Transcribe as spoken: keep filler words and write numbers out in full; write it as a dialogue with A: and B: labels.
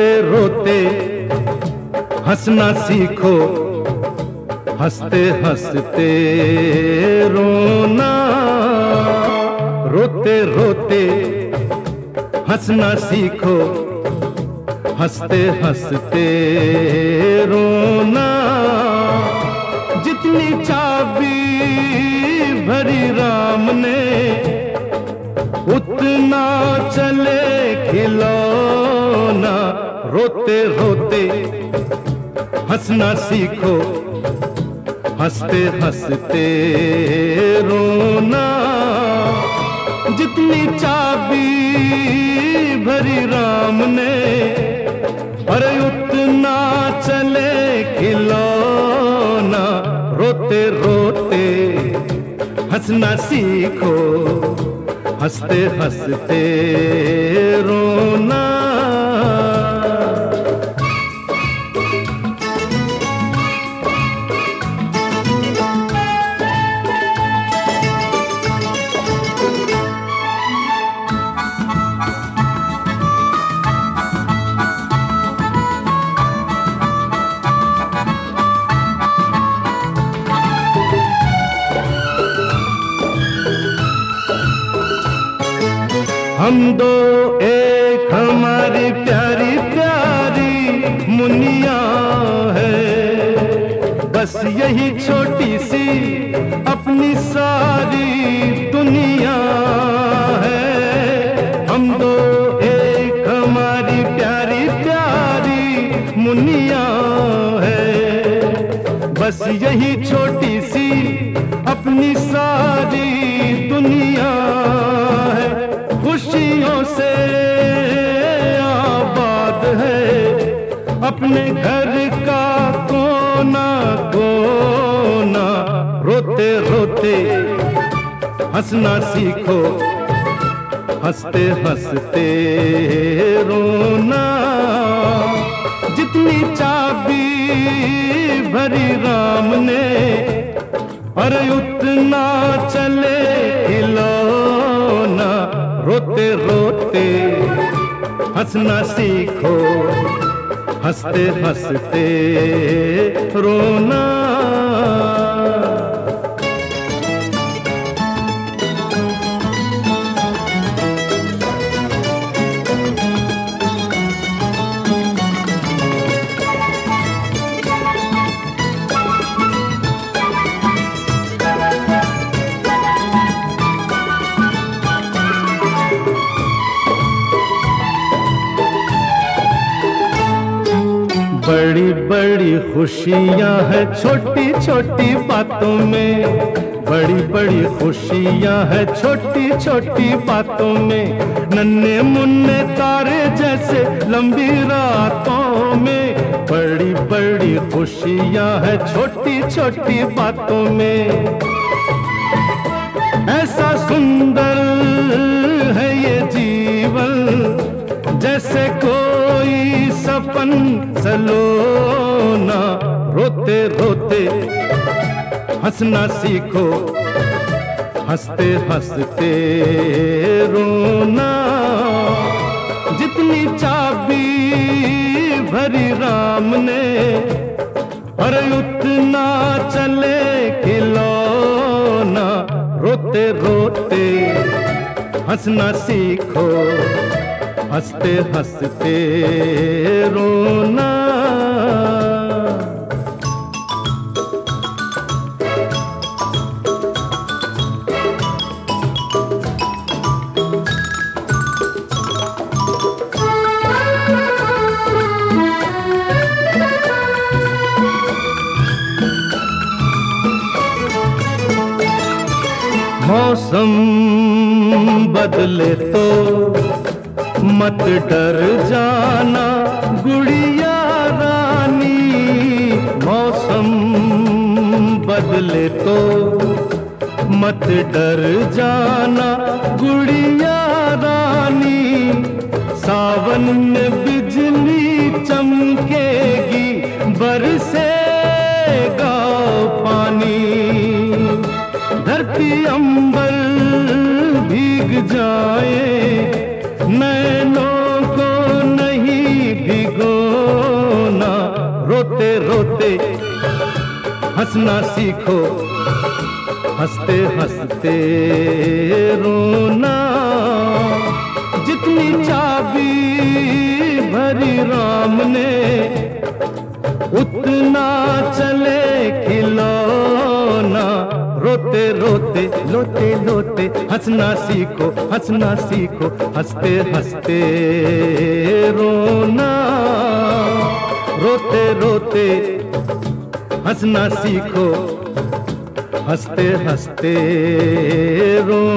A: रोते रोते हंसना सीखो, हंसते हंसते रोना। रोते रोते हंसना सीखो, हंसते हंसते रोना। जितनी चाबी भरी राम ने उतना चले खिलौना। रोते रोते हंसना सीखो, हंसते हंसते रोना। जितनी चाबी भरी राम ने अरे उतना चले खिलौना। रोते रोते हंसना सीखो, हंसते हंसते रोना। हम दो एक हमारी प्यारी प्यारी मुनिया है, बस यही छोटी सी अपनी सारी दुनिया है। हम दो एक हमारी प्यारी प्यारी मुनिया है, बस यही छोटी सी अपनी सारी दुनिया है। खुशियों से आबाद है अपने घर का कोना कोना। रोते रोते हंसना सीखो, हंसते हंसते रोना। जितनी चाबी भरी राम ने अरे उतना चले खिलौना। रोते रोते हंसना सीखो, हंसते हंसते रोना। बड़ी बड़ी खुशियां हैं छोटी छोटी बातों में, बड़ी बड़ी खुशियां हैं छोटी छोटी बातों में। नन्हे मुन्ने तारे जैसे लंबी रातों में, बड़ी बड़ी खुशियां हैं छोटी छोटी बातों में। ऐसा सुंदर है ये जीवन जैसे कोई सपन सलोना। रोते रोते हंसना सीखो, हंसते हंसते रोना। जितनी चाबी भरी राम ने अरे उतना चले खिलौना। रोते रोते हंसना सीखो, हंसते हंसते रोना। मौसम बदले तो मत डर जाना गुड़िया रानी। मौसम बदले तो मत डर जाना गुड़िया रानी। सावन में बिजली चमकेगी बरसेगा पानी। धरती अंबर भीग जाए नैनों को नहीं भिगो हंसना सीखो, हंसते हंसते रोना। जितनी चाबी भरी राम ने उतना चले खिलौना। रोते रोते लोते लोते हंसना सीखो, हंसना सीखो, हंसते हंसते रोना। रोते रोते हंसना सीखो, हंसते हंसते रोना।